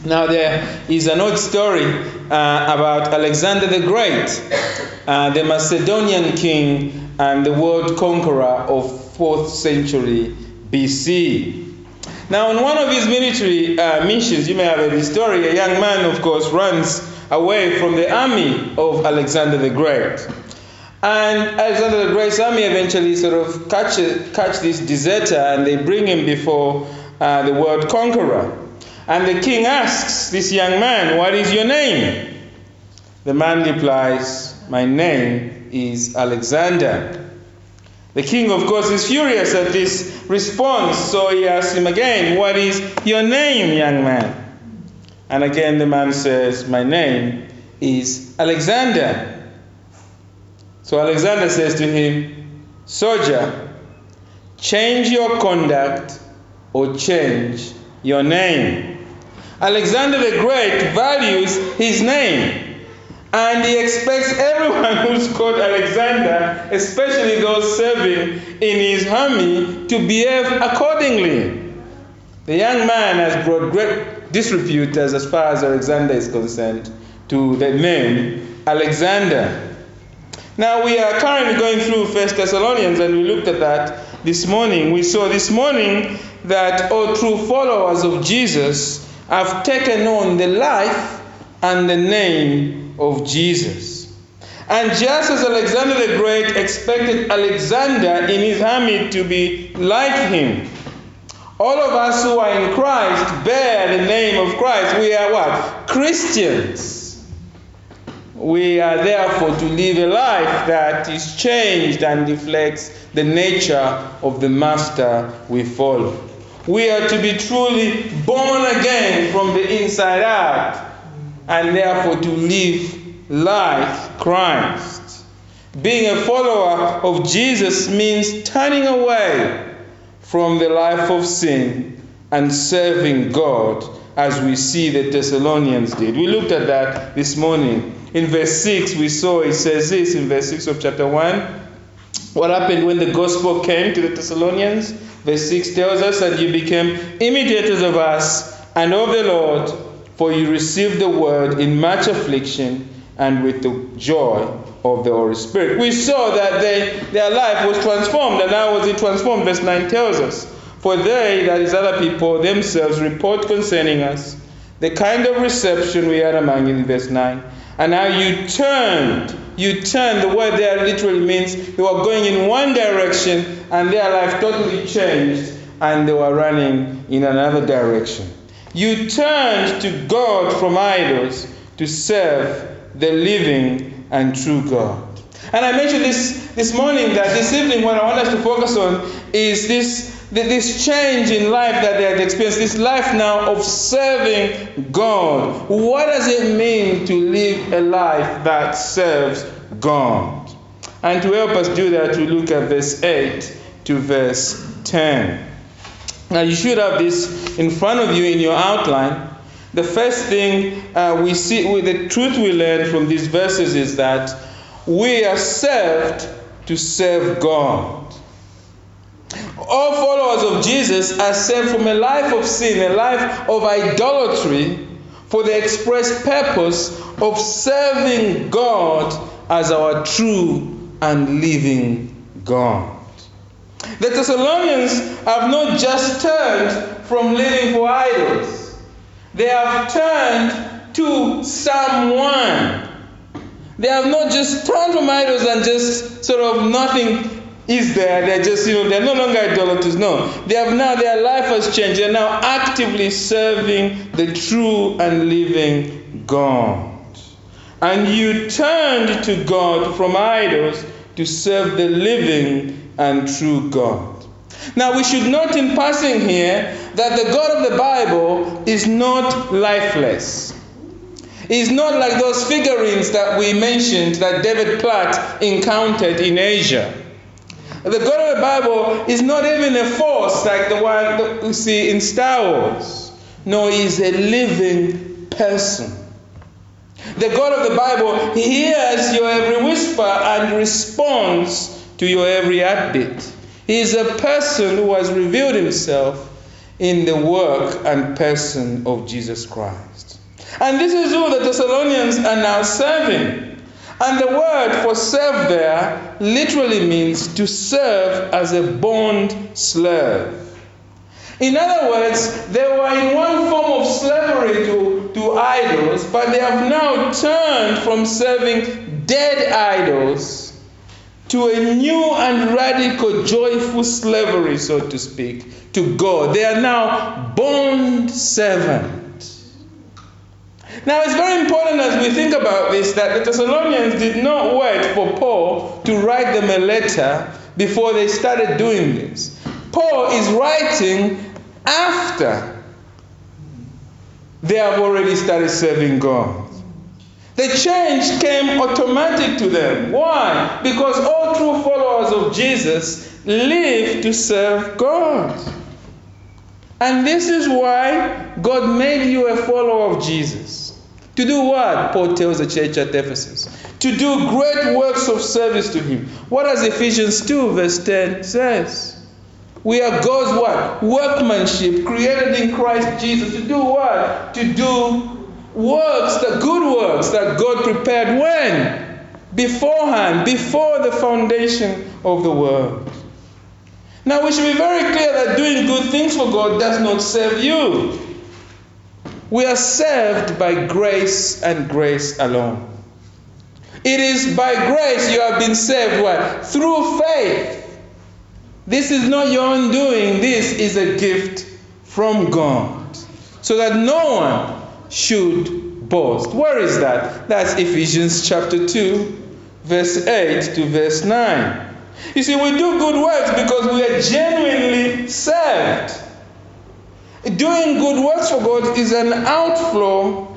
Now there is an old story about Alexander the Great, the Macedonian king and the world conqueror of 4th century BC. Now on one of his military missions, you may have heard the story, a young man, of course, runs away from the army of Alexander the Great. And Alexander the Great's army eventually sort of catch this deserter, and they bring him before the world conqueror. And the king asks this young man, "What is your name?" The man replies, "My name is Alexander." The king, of course, is furious at this response, so he asks him again, "What is your name, young man?" And again the man says, "My name is Alexander." So Alexander says to him, "Soldier, change your conduct or change your name." Alexander the Great values his name, and he expects everyone who's called Alexander, especially those serving in his army, to behave accordingly. The young man has brought great disrepute as far as Alexander is concerned to the name Alexander. Now we are currently going through 1 Thessalonians, and we looked at that this morning. We saw this morning that all true followers of Jesus have taken on the life and the name of Jesus. And just as Alexander the Great expected Alexander in his army to be like him, all of us who are in Christ bear the name of Christ. We are what? Christians. We are therefore to live a life that is changed and reflects the nature of the Master we follow. We are to be truly born again from the inside out, and therefore to live like Christ. Being a follower of Jesus means turning away from the life of sin and serving God, as we see the Thessalonians did. We looked at that this morning. In verse 6, we saw it says this in verse 6 of chapter 1. What happened when the gospel came to the Thessalonians? Verse 6 tells us that you became imitators of us and of the Lord, for you received the word in much affliction and with the joy of the Holy Spirit. We saw that their life was transformed. And how was it transformed? Verse 9 tells us, for they, that is other people, themselves report concerning us the kind of reception we had among you, in verse 9. And how you turned. The word there literally means they were going in one direction and their life totally changed and they were running in another direction. You turned to God from idols to serve the living and true God. And I mentioned this morning that this evening what I want us to focus on is this change in life that they had experienced, this life now of serving God. What does it mean to live a life that serves God? And to help us do that, we look at verse 8 to verse 10. Now you should have this in front of you in your outline. The first thing we see, the truth we learn from these verses is that we are saved to serve God. All followers of Jesus are saved from a life of sin, a life of idolatry, for the express purpose of serving God as our true and living God. The Thessalonians have not just turned from living for idols. They have turned to someone. They have not just turned from idols and just sort of nothing is there. They're just, they're no longer idolaters. No. They have now, their life has changed. They're now actively serving the true and living God. And you turned to God from idols to serve the living and true God. Now we should note in passing here that the God of the Bible is not lifeless. He's not like those figurines that we mentioned that David Platt encountered in Asia. The God of the Bible is not even a force like the one that we see in Star Wars. No, he's a living person. The God of the Bible, he hears your every whisper and responds to your every heartbeat. He is a person who has revealed himself in the work and person of Jesus Christ. And this is who the Thessalonians are now serving. And the word for serve there literally means to serve as a bond slave. In other words, they were in one form of slavery to idols, but they have now turned from serving dead idols to a new and radical, joyful slavery, so to speak, to God. They are now bond servants. Now, it's very important as we think about this that the Thessalonians did not wait for Paul to write them a letter before they started doing this. Paul is writing after they have already started serving God. The change came automatic to them. Why? Because all true followers of Jesus live to serve God. And this is why God made you a follower of Jesus. To do what? Paul tells the church at Ephesus. To do great works of service to Him. What does Ephesians 2 verse 10 says? We are God's what? Workmanship, created in Christ Jesus. To do what? To do works, the good works that God prepared when? Beforehand, before the foundation of the world. Now we should be very clear that doing good things for God does not serve you. We are served by grace and grace alone. It is by grace you have been saved. What? Through faith. This is not your own doing. This is a gift from God. So that no one should boast. Where is that? That's Ephesians chapter 2, verse 8 to verse 9. You see, we do good works because we are genuinely saved. Doing good works for God is an outflow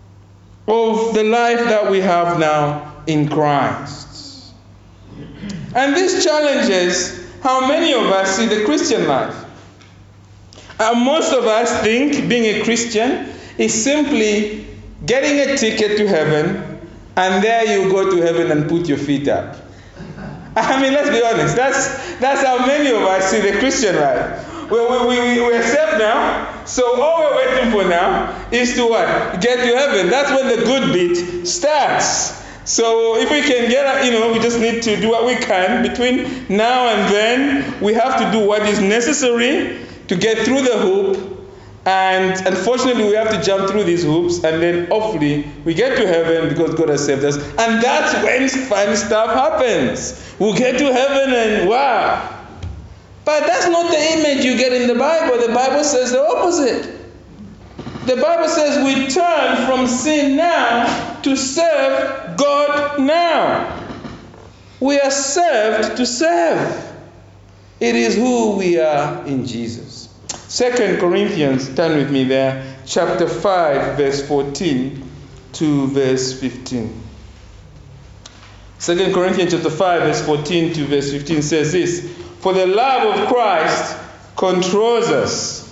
of the life that we have now in Christ. And this challenges how many of us see the Christian life. Most of us think being a Christian is simply getting a ticket to heaven, and there you go to heaven and put your feet up. I mean, let's be honest. That's how many of us see the Christian life. We're saved now, so all we're waiting for now is to what? Get to heaven. That's when the good bit starts. So if we can get, we just need to do what we can between now and then. We have to do what is necessary to get through the hoop. And unfortunately, we have to jump through these hoops, and then hopefully we get to heaven because God has saved us. And that's when fun stuff happens. We'll get to heaven and wow. But that's not the image you get in the Bible. The Bible says the opposite. The Bible says we turn from sin now to serve God now. We are served to serve. It is who we are in Jesus. 2 Corinthians, turn with me there, chapter 5, verse 14 to verse 15. 2 Corinthians chapter 5, verse 14 to verse 15 says this: For the love of Christ controls us,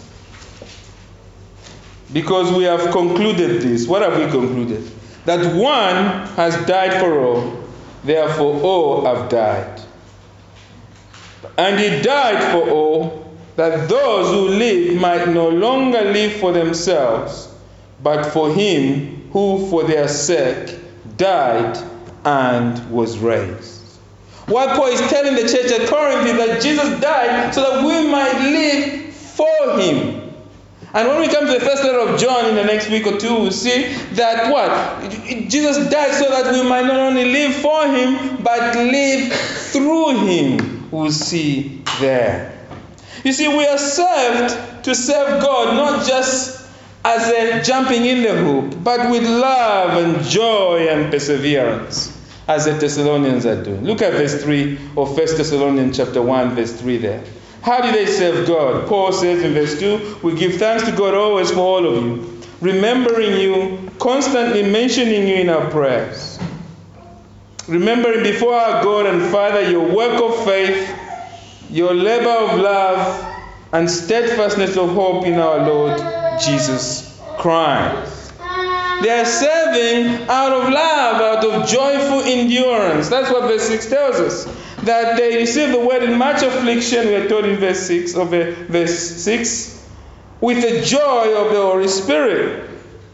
because we have concluded this. What have we concluded? That one has died for all, therefore all have died. And He died for all, that those who live might no longer live for themselves, but for Him who for their sake died and was raised. What Paul is telling the church at Corinth is that Jesus died so that we might live for Him. And when we come to the first letter of John in the next week or two, we'll see that what? Jesus died so that we might not only live for Him, but live through Him. We'll see there. You see, we are served to serve God, not just as a jumping in the hoop, but with love and joy and perseverance, as the Thessalonians are doing. Look at verse 3 of 1 Thessalonians chapter 1, verse 3 there. How do they serve God? Paul says in verse 2, we give thanks to God always for all of you, remembering you, constantly mentioning you in our prayers. Remembering before our God and Father your work of faith, your labor of love, and steadfastness of hope in our Lord Jesus Christ. They are serving out of love, out of joyful endurance. That's what verse 6 tells us. That they received the word in much affliction, we are told in verse 6 of verse 6. with the joy of the Holy Spirit.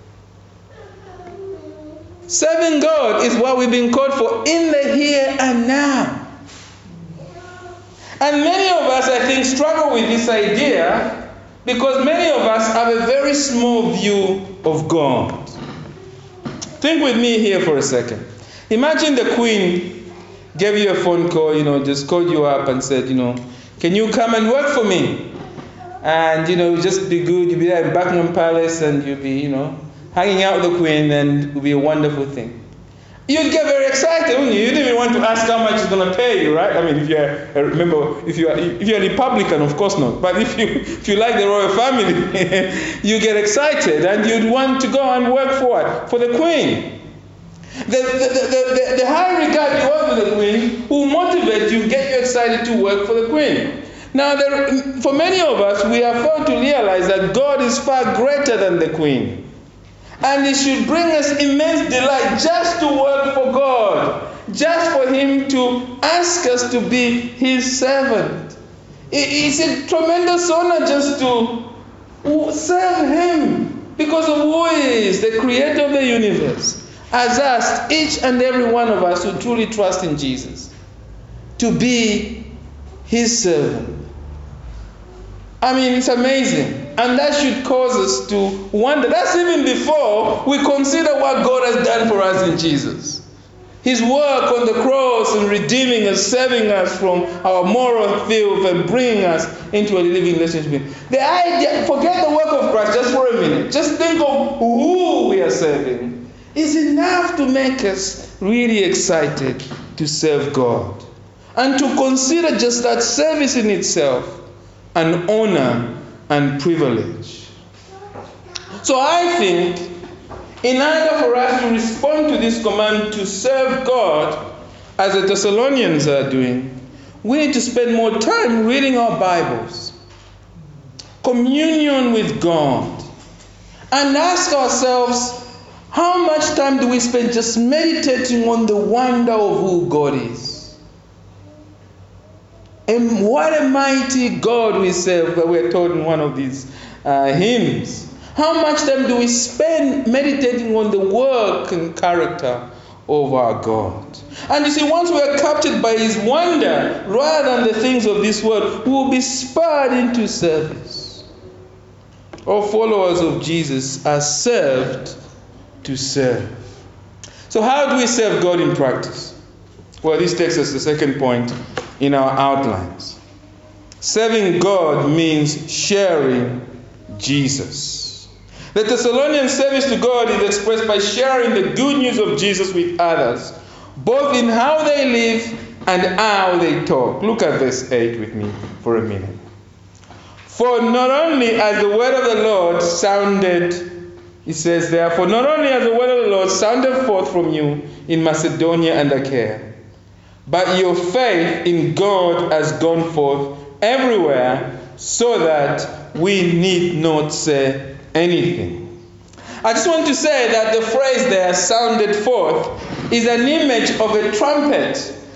Serving God is what we've been called for in the here and now. And many of us, I think, struggle with this idea because many of us have a very small view of God. Think with me here for a second. Imagine the Queen gave you a phone call, just called you up and said, can you come and work for me? And, it would just be good. You'll be there in Buckingham Palace and you'll be, hanging out with the Queen, and it would be a wonderful thing. You'd get very excited, wouldn't you? You didn't even want to ask how much it's going to pay you, right? I mean, if you're a Republican, of course not. But if you like the royal family, you get excited and you'd want to go and work for it, for the Queen. The high regard you have for the Queen will motivate you, get you excited to work for the Queen. Now, for many of us, we have failed to realize that God is far greater than the Queen. And it should bring us immense delight just to work for God, just for Him to ask us to be His servant. It's a tremendous honor just to serve Him because of who He is, the creator of the universe, has asked each and every one of us who truly trust in Jesus to be His servant. I mean, it's amazing. And that should cause us to wonder. That's even before we consider what God has done for us in Jesus. His work on the cross and redeeming us, saving us from our moral filth and bringing us into a living relationship with Him. The idea, forget the work of Christ just for a minute. Just think of who we are serving is enough to make us really excited to serve God. And to consider just that service in itself an honor and privilege. So I think, in order for us to respond to this command to serve God, as the Thessalonians are doing, we need to spend more time reading our Bibles, communion with God, and ask ourselves, how much time do we spend just meditating on the wonder of who God is? And what a mighty God we serve, that we're told in one of these hymns. How much time do we spend meditating on the work and character of our God? And you see, once we are captured by His wonder, rather than the things of this world, we will be spurred into service. All followers of Jesus are served to serve. So how do we serve God in practice? Well, this takes us to the second point in our outlines. Serving God means sharing Jesus. The Thessalonian service to God is expressed by sharing the good news of Jesus with others, both in how they live and how they talk. Look at verse 8 with me for a minute. For not only as the word of the Lord sounded, it says there, for not only as the word of the Lord sounded forth from you in Macedonia and Achaia, but your faith in God has gone forth everywhere, so that we need not say anything. I just want to say that the phrase there, sounded forth, is an image of a trumpet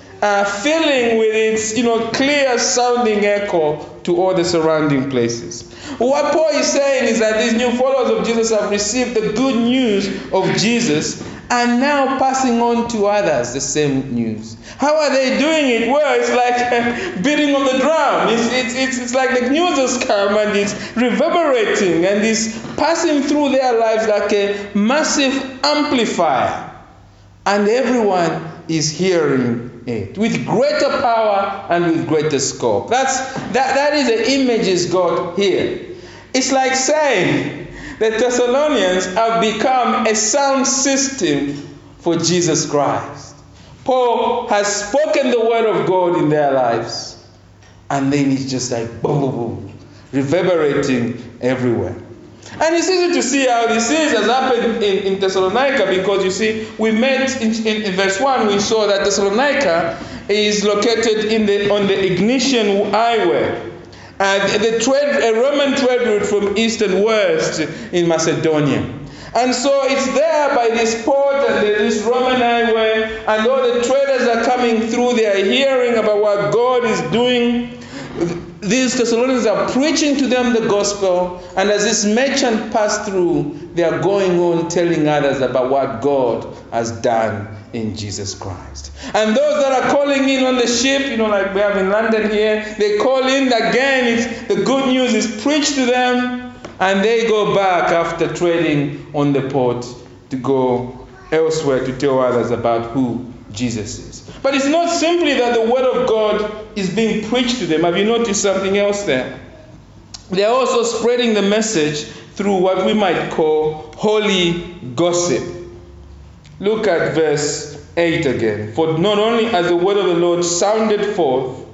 filling with its clear sounding echo to all the surrounding places. What Paul is saying is that these new followers of Jesus have received the good news of Jesus and now passing on to others the same news. How are they doing it? Well, it's like beating on the drum. It's like the news has come and it's reverberating and it's passing through their lives like a massive amplifier. And everyone is hearing it with greater power and with greater scope. That is the images God here. It's like saying the Thessalonians have become a sound system for Jesus Christ. Paul has spoken the word of God in their lives, and then it's just like boom, boom, boom, reverberating everywhere. And it's easy to see how this has happened in Thessalonica, because you see, we met in verse 1, we saw that Thessalonica is located on the Egnatian Highway. A Roman trade route from east and west in Macedonia. And so it's there by this port and this Roman highway, and all the traders are coming through. They are hearing about what God is doing. these Thessalonians are preaching to them the gospel, and as this merchant passed through, they are going on telling others about what God has done in Jesus Christ. And those that are calling in on the ship, like we have in London here, they call in again. The good news is preached to them, and they go back after trading on the port to go elsewhere to tell others about who Jesus is. But it's not simply that the word of God is being preached to them. Have you noticed something else there? They are also spreading the message through what we might call holy gossip. Look at verse 8 again. For not only has the word of the Lord sounded forth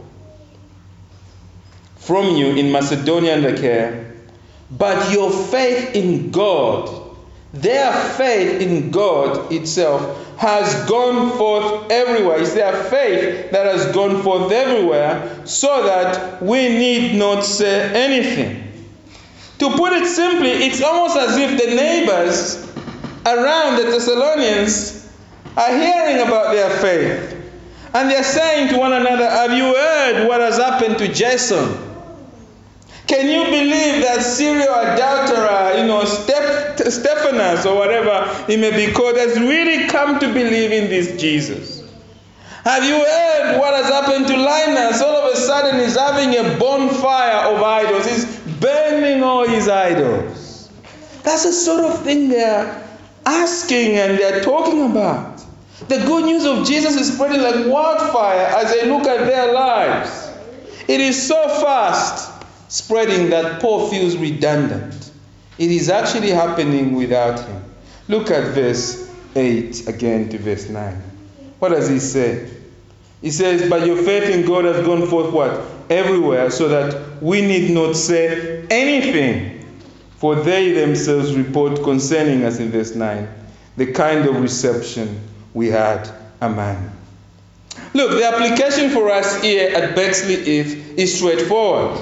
from you in Macedonia and Achaia, but your faith in God, their faith in God itself, has gone forth everywhere. It's their faith that has gone forth everywhere, so that we need not say anything. To put it simply, it's almost as if the neighbors around the Thessalonians are hearing about their faith. And they're saying to one another, have you heard what has happened to Jason? Can you believe that serial adulterer, Stephanus or whatever he may be called, has really come to believe in this Jesus? Have you heard what has happened to Linus? All of a sudden he's having a bonfire of idols. He's burning all his idols. That's the sort of thing they're asking and they're talking about. The good news of Jesus is spreading like wildfire as they look at their lives. It is so fast spreading that Paul feels redundant. It is actually happening without him. Look at verse 8 again to verse 9. What does he say? He says, but your faith in God has gone forth what? Everywhere, so that we need not say anything. For they themselves report concerning us, in verse 9, the kind of reception we had among you. Look, the application for us here at Bexley is straightforward.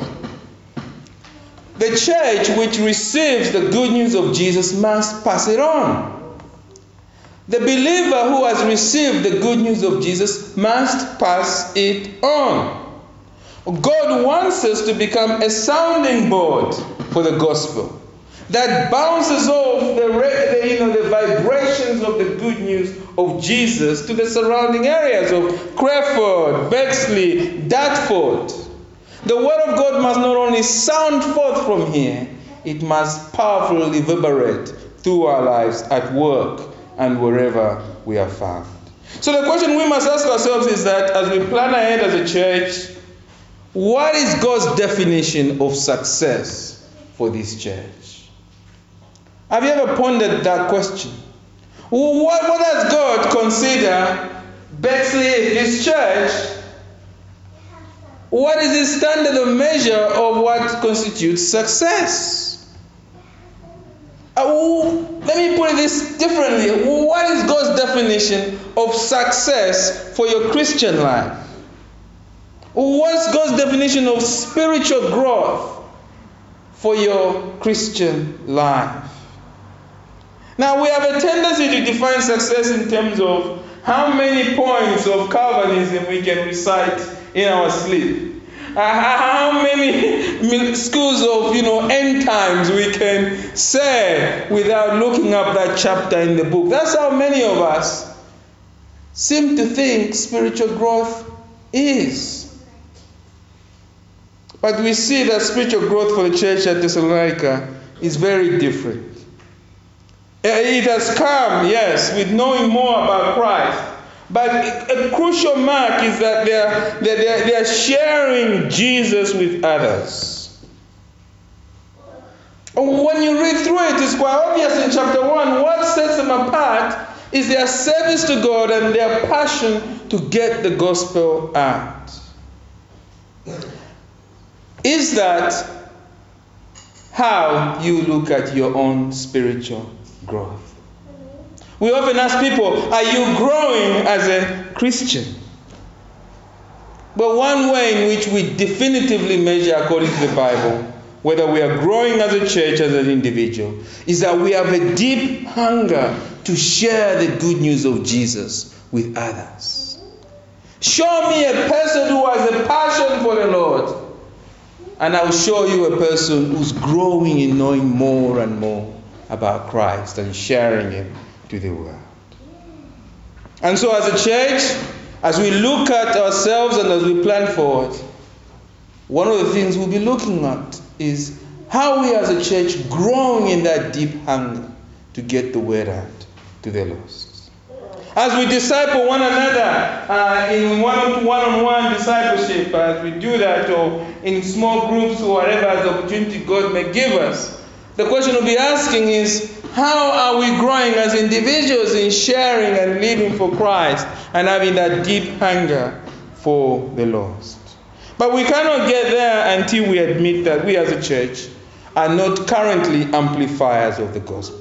The church which receives the good news of Jesus must pass it on. The believer who has received the good news of Jesus must pass it on. God wants us to become a sounding board for the gospel that bounces off the vibrations of the good news of Jesus to the surrounding areas of Creford, Bexley, Dartford. The word of God must not only sound forth from here, it must powerfully reverberate through our lives at work and wherever we are found. So the question we must ask ourselves is that as we plan ahead as a church, what is God's definition of success for this church? Have you ever pondered that question? What does God consider Bexley, this church? What is the standard of measure of what constitutes success? Let me put this differently. What is God's definition of success for your Christian life? What's God's definition of spiritual growth for your Christian life? Now, we have a tendency to define success in terms of how many points of Calvinism we can recite in our sleep. How many schools of end times we can say without looking up that chapter in the book. That's how many of us seem to think spiritual growth is. But we see that spiritual growth for the church at Thessalonica is very different. It has come, yes, with knowing more about Christ. But a crucial mark is that they are sharing Jesus with others. When you read through it, it's quite obvious in chapter 1, what sets them apart is their service to God and their passion to get the gospel out. Is that how you look at your own spiritual growth? We often ask people, are you growing as a Christian? But one way in which we definitively measure according to the Bible whether we are growing as a church, as an individual, is that we have a deep hunger to share the good news of Jesus with others. Show me a person who has a passion for the Lord. and I'll show you a person who's growing in knowing more and more about Christ and sharing Him to the world. And so as a church, as we look at ourselves and as we plan forward, one of the things we'll be looking at is how we as a church growing in that deep hunger to get the word out to the lost. As we disciple one another in one-on-one discipleship, as we do that, or in small groups or whatever as opportunity God may give us, the question we'll be asking is, how are we growing as individuals in sharing and living for Christ and having that deep hunger for the lost? But we cannot get there until we admit that we as a church are not currently amplifiers of the gospel.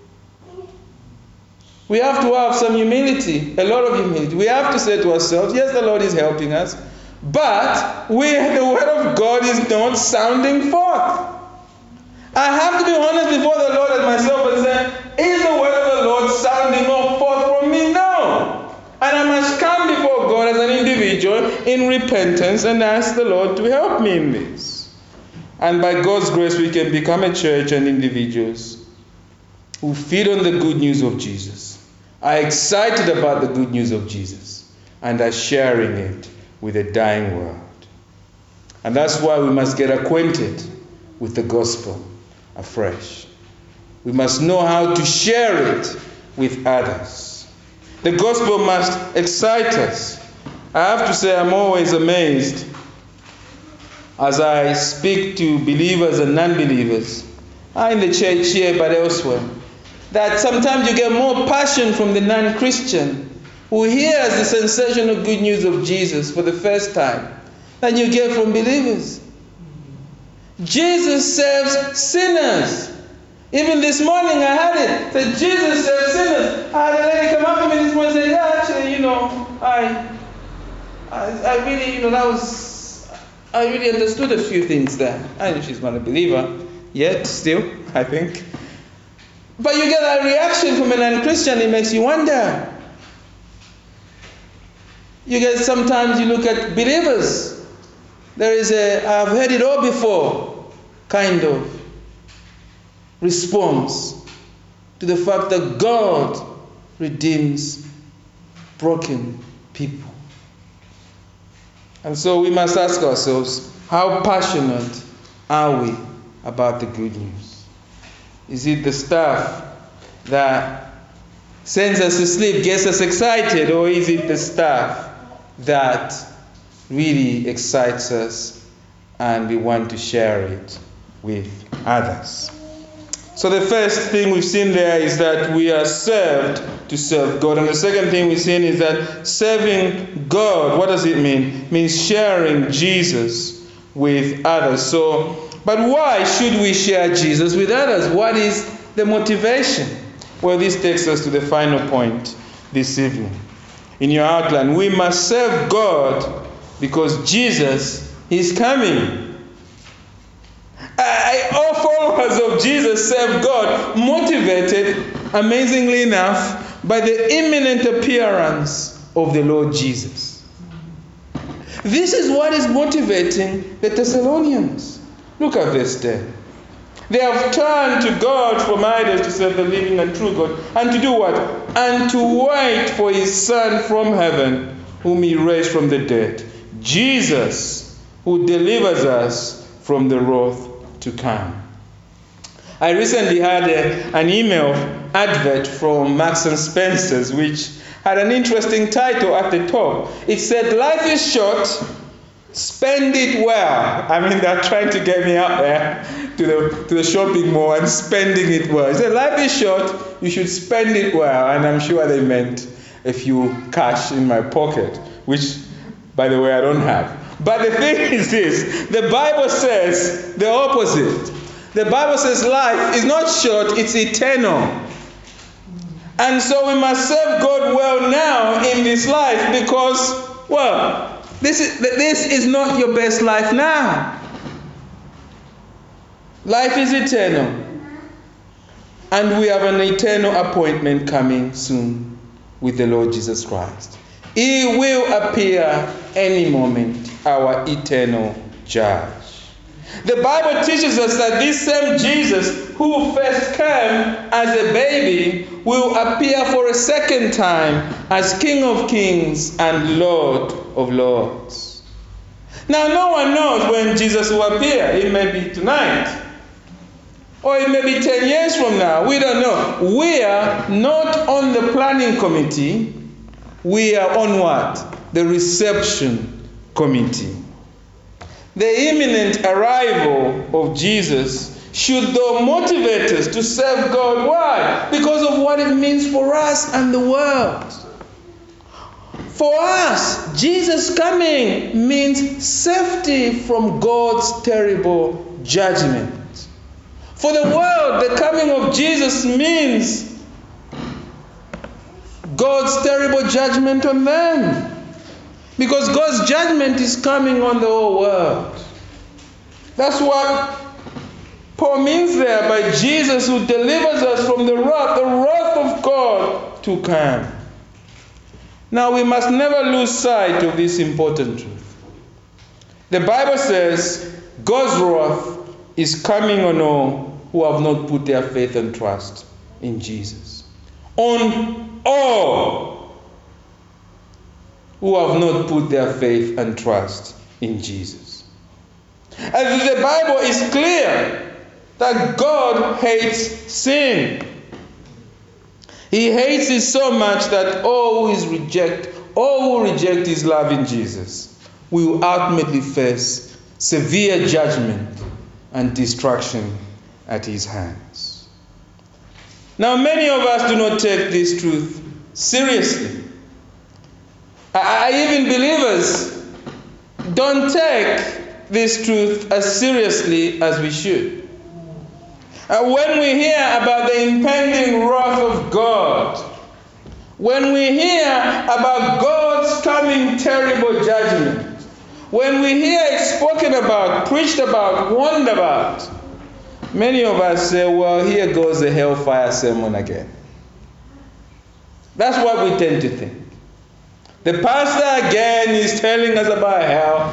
We have to have some humility, a lot of humility. We have to say to ourselves, yes, the Lord is helping us, but the word of God is not sounding forth. I have to be honest before the Lord and myself and say, is the word of the Lord sounding forth from me? No. And I must come before God as an individual in repentance and ask the Lord to help me in this. And by God's grace, we can become a church and individuals who feed on the good news of Jesus, are excited about the good news of Jesus, and are sharing it with a dying world. And that's why we must get acquainted with the gospel afresh. We must know how to share it with others. The gospel must excite us. I have to say, I'm always amazed as I speak to believers and non-believers, in the church here but elsewhere, that sometimes you get more passion from the non-Christian who hears the sensational good news of Jesus for the first time than you get from believers. Jesus saves sinners. Even this morning I had it, that Jesus saves sinners. I had a lady come up to me this morning and say, yeah, actually, I really, I really understood a few things there. I know she's not a believer yet, still, I think. But you get that reaction from a non-Christian, it makes you wonder. You get, sometimes you look at believers, there is I've heard it all before kind of response to the fact that God redeems broken people. And so we must ask ourselves, how passionate are we about the good news? Is it the stuff that sends us to sleep, gets us excited, or is it the stuff that really excites us and we want to share it with others? So the first thing we've seen there is that we are served to serve God. And the second thing we've seen is that serving God, what does it mean? It means sharing Jesus with others. But why should we share Jesus with others? What is the motivation? Well, this takes us to the final point this evening. In your outline, we must serve God because Jesus is coming. All followers of Jesus serve God, motivated, amazingly enough, by the imminent appearance of the Lord Jesus. This is what is motivating the Thessalonians. Look at verse 10. They have turned to God from idols to serve the living and true God. And to do what? And to wait for His Son from heaven, whom He raised from the dead. Jesus, who delivers us from the wrath to come. I recently had an email advert from Marks and Spencer's, which had an interesting title at the top. It said, "Life is short, spend it well." I mean, they're trying to get me out there to the shopping mall and spending it well. It said, life is short, you should spend it well. And I'm sure they meant a few cash in my pocket, which, by the way, I don't have. But the thing is this, the Bible says the opposite. The Bible says life is not short, it's eternal. And so we must serve God well now in this life because, well, this is not your best life now. Life is eternal. And we have an eternal appointment coming soon with the Lord Jesus Christ. He will appear any moment, our eternal judge. The Bible teaches us that this same Jesus who first came as a baby will appear for a second time as King of Kings and Lord of Lords. Now, no one knows when Jesus will appear. It may be tonight, or it may be 10 years from now. We don't know. We are not on the planning committee. We are on what? The reception committee. The imminent arrival of Jesus should though motivate us to serve God. Why? Because of what it means for us and the world. For us, Jesus coming means safety from God's terrible judgment. For the world, the coming of Jesus means God's terrible judgment on them. Because God's judgment is coming on the whole world. That's what Paul means there by Jesus who delivers us from the wrath of God to come. Now we must never lose sight of this important truth. The Bible says God's wrath is coming on all who have not put their faith and trust in Jesus. On all who have not put their faith and trust in Jesus. And the Bible is clear that God hates sin. He hates it so much that all who reject his love in Jesus will ultimately face severe judgment and destruction at his hands. Now, many of us do not take this truth seriously. Even believers don't take this truth as seriously as we should. When we hear about the impending wrath of God, when we hear about God's coming terrible judgment, when we hear it spoken about, preached about, warned about, many of us say, well, here goes the hellfire sermon again. That's what we tend to think. The pastor again is telling us about hell.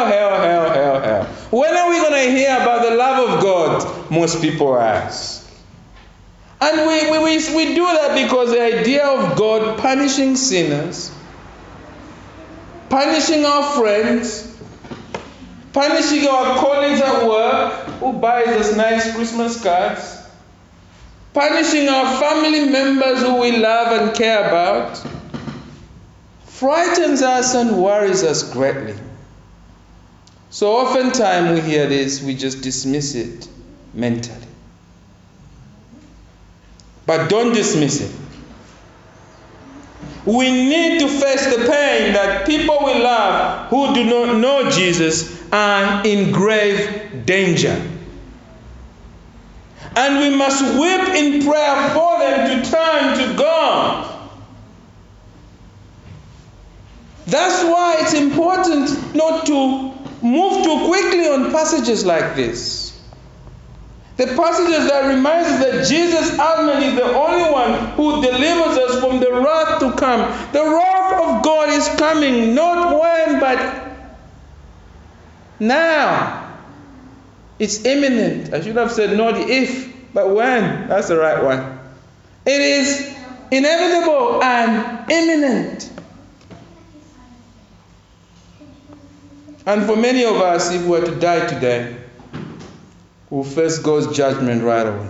When are we going to hear about the love of God? Most people ask. And we do that because the idea of God punishing sinners, punishing our friends, punishing our colleagues at work who buys us nice Christmas cards, punishing our family members who we love and care about, frightens us and worries us greatly. So oftentimes we hear this, we just dismiss it mentally. But don't dismiss it. We need to face the pain that people we love who do not know Jesus are in grave danger. And we must weep in prayer for them to turn to God. That's why it's important not to move too quickly on passages like this. The passages that remind us that Jesus ultimately is the only one who delivers us from the wrath to come. The wrath of God is coming, not when, but now. It's imminent. I should have said not if, but when. That's the right one. It is inevitable and imminent. And for many of us, if we were to die today, we'll face God's judgment right away.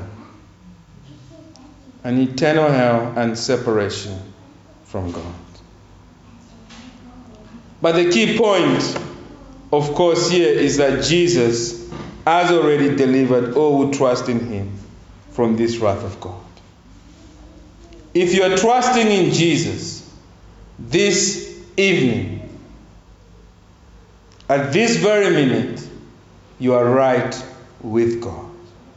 An eternal hell and separation from God. But the key point, of course, here is that Jesus has already delivered all who trust in him from this wrath of God. If you are trusting in Jesus this evening, at this very minute, you are right with God.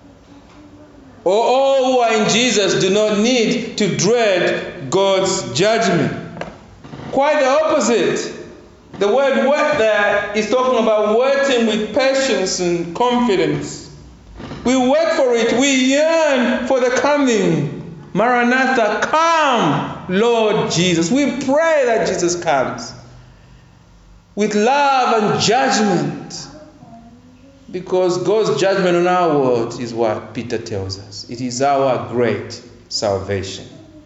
All who are in Jesus do not need to dread God's judgment. Quite the opposite. The word wait there is talking about waiting with patience and confidence. We wait for it. We yearn for the coming. Maranatha, come, Lord Jesus. We pray that Jesus comes with love and judgment. Because God's judgment on our world is what Peter tells us. It is our great salvation.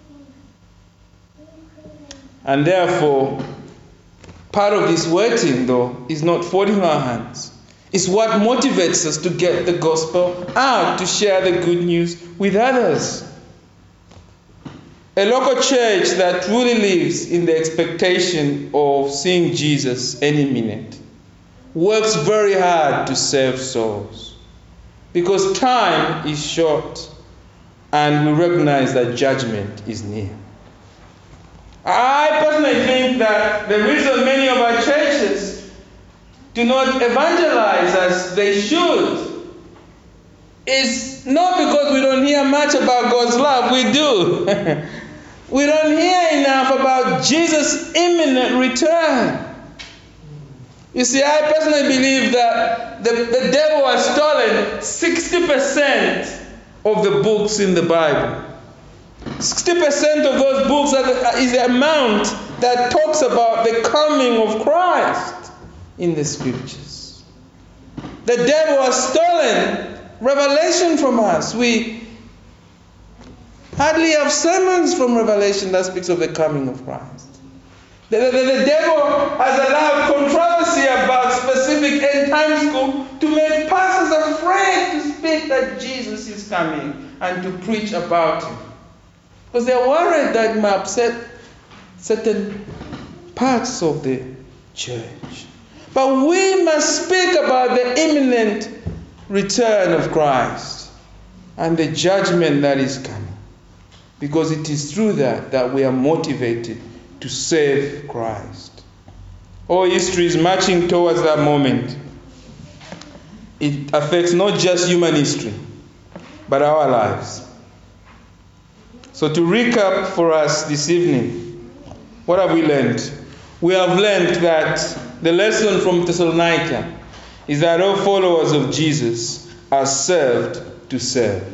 And therefore, part of this waiting, though, is not folding our hands. It's what motivates us to get the gospel out, to share the good news with others. A local church that truly lives in the expectation of seeing Jesus any minute works very hard to save souls, because time is short and we recognize that judgment is near. I personally think that the reason many of our churches do not evangelize as they should is not because we don't hear much about God's love. We do. We don't hear enough about Jesus' imminent return. You see, I personally believe that the devil has stolen 60% of the books in the Bible. 60% of those books is the amount that talks about the coming of Christ in the scriptures. The devil has stolen revelation from us. We hardly have sermons from Revelation that speaks of the coming of Christ. The devil has allowed controversy about specific end time school to make pastors afraid to speak that Jesus is coming and to preach about him. Because they're worried that it might upset certain parts of the church. But we must speak about the imminent return of Christ and the judgment that is coming. Because it is through that we are motivated to save Christ. All history is marching towards that moment. It affects not just human history, but our lives. So to recap for us this evening, what have we learned? We have learned that the lesson from Thessalonica is that all followers of Jesus are served to serve.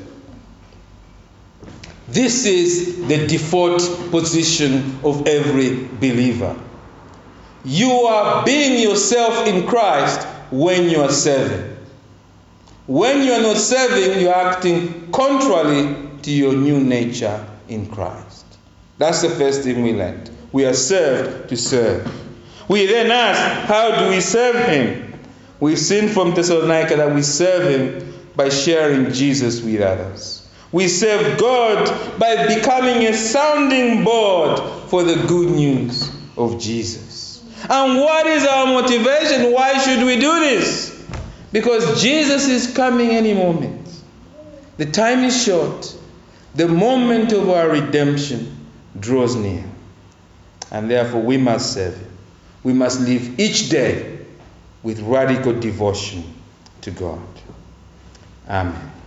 This is the default position of every believer. You are being yourself in Christ when you are serving. When you are not serving, you are acting contrary to your new nature in Christ. That's the first thing we learned. We are served to serve. We then ask, how do we serve him? We've seen from Thessalonica that we serve him by sharing Jesus with others. We serve God by becoming a sounding board for the good news of Jesus. And what is our motivation? Why should we do this? Because Jesus is coming any moment. The time is short. The moment of our redemption draws near. And therefore we must serve him. We must live each day with radical devotion to God. Amen.